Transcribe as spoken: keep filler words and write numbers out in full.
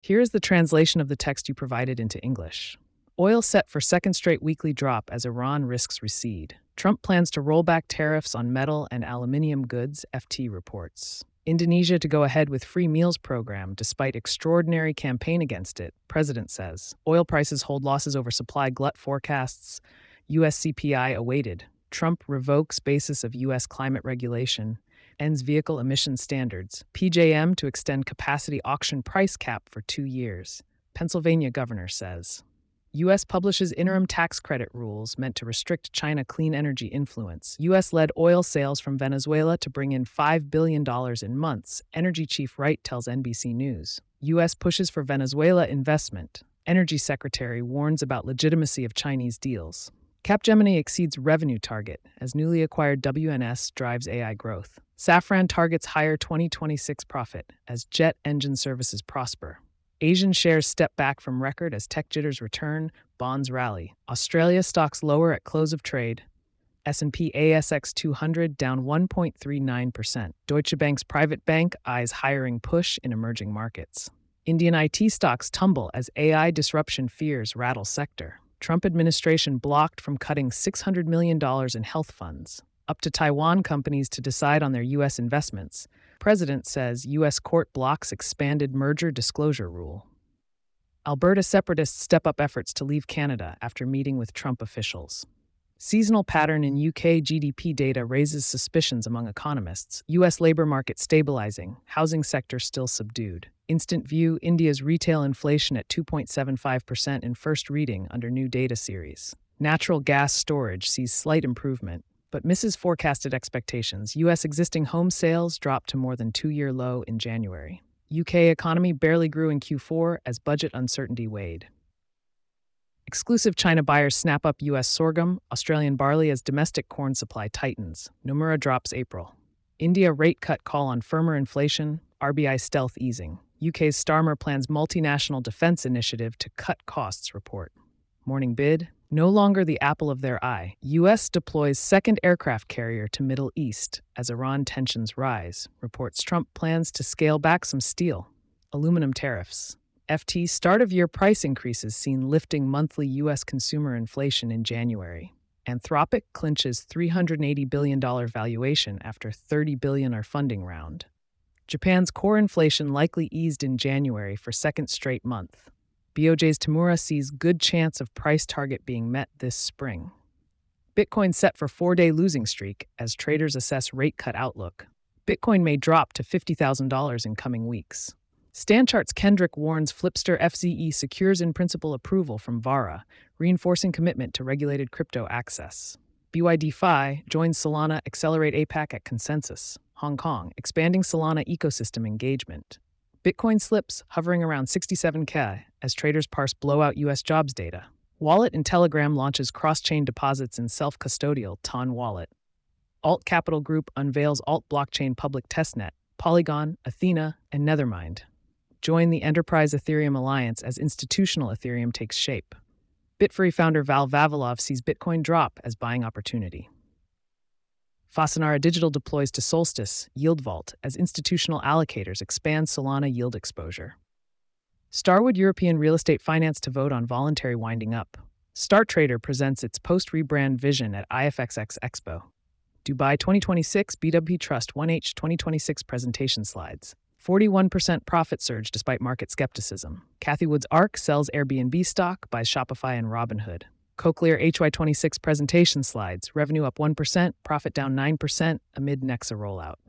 Here is the translation of the text you provided into English. Oil set for second straight weekly drop as Iran risks recede. Trump plans to roll back tariffs on metal and aluminium goods, F T reports. Indonesia to go ahead with free meals program despite extraordinary campaign against it, president says. Oil prices hold losses over supply glut forecasts. U S C P I awaited. Trump revokes basis of U S climate regulation. Ends vehicle emission standards. P J M to extend capacity auction price cap for two years. Pennsylvania governor says. U S publishes interim tax credit rules meant to restrict China clean energy influence. U S-led oil sales from Venezuela to bring in five billion dollars in months, Energy Chief Wright tells N B C News. U S pushes for Venezuela investment. Energy Secretary warns about legitimacy of Chinese deals. Capgemini exceeds revenue target as newly acquired W N S drives A I growth. Safran targets higher twenty twenty-six profit as jet engine services prosper. Asian shares step back from record as tech jitters return, bonds rally. Australia stocks lower at close of trade. S and P A S X two hundred down one point three nine percent. Deutsche Bank's private bank eyes hiring push in emerging markets. Indian I T stocks tumble as A I disruption fears rattle sector. Trump administration blocked from cutting six hundred million dollars in health funds. Up to Taiwan companies to decide on their U S investments. President says U S court blocks expanded merger disclosure rule. Alberta separatists step up efforts to leave Canada after meeting with Trump officials. Seasonal pattern in U K G D P data raises suspicions among economists. U S labor market stabilizing, housing sector still subdued. Instant View, India's retail inflation at two point seven five percent in first reading under new data series. Natural gas storage sees slight improvement, but misses forecasted expectations. U S existing home sales dropped to more than two-year low in January. U K economy barely grew in Q four as budget uncertainty weighed. Exclusive China buyers snap up U S sorghum, Australian barley as domestic corn supply tightens. Nomura drops April. India rate cut call on firmer inflation, R B I stealth easing. U K's Starmer plans multinational defense initiative to cut costs report. Morning bid. No longer the apple of their eye. U S deploys second aircraft carrier to Middle East as Iran tensions rise, reports Trump plans to scale back some steel. Aluminum tariffs. F T start-of-year price increases seen lifting monthly U S consumer inflation in January. Anthropic clinches three hundred eighty billion dollars valuation after thirty billion dollars funding round. Japan's core inflation likely eased in January for second straight month. B O J's Tamura sees good chance of price target being met this spring. Bitcoin set for four-day losing streak as traders assess rate cut outlook. Bitcoin may drop to fifty thousand dollars in coming weeks. Stanchart's Kendrick warns Flipster F Z E secures in principle approval from Vara, reinforcing commitment to regulated crypto access. B Y D F I joins Solana Accelerate APAC at Consensus. Hong Kong, expanding Solana ecosystem engagement. Bitcoin slips, hovering around sixty-seven K as traders parse blowout U S jobs data. Wallet and Telegram launches cross-chain deposits in self-custodial Ton Wallet. Alt Capital Group unveils Alt Blockchain public testnet, Polygon, Athena, and Nethermind. Join the Enterprise Ethereum Alliance as institutional Ethereum takes shape. Bitfury founder Val Vavilov sees Bitcoin drop as buying opportunity. Fasanara Digital deploys to Solstice, Yield Vault, as institutional allocators expand Solana yield exposure. Starwood European Real Estate Finance to vote on voluntary winding up. StarTrader presents its post-rebrand vision at I F X X Expo. Dubai twenty twenty-six B W P Trust one H twenty twenty-six presentation slides. forty-one percent profit surge despite market skepticism. Cathie Wood's ARK sells Airbnb stock, buys Shopify and Robinhood. Cochlear H Y twenty-six presentation slides. Revenue up one percent, profit down nine percent amid Nexa rollout.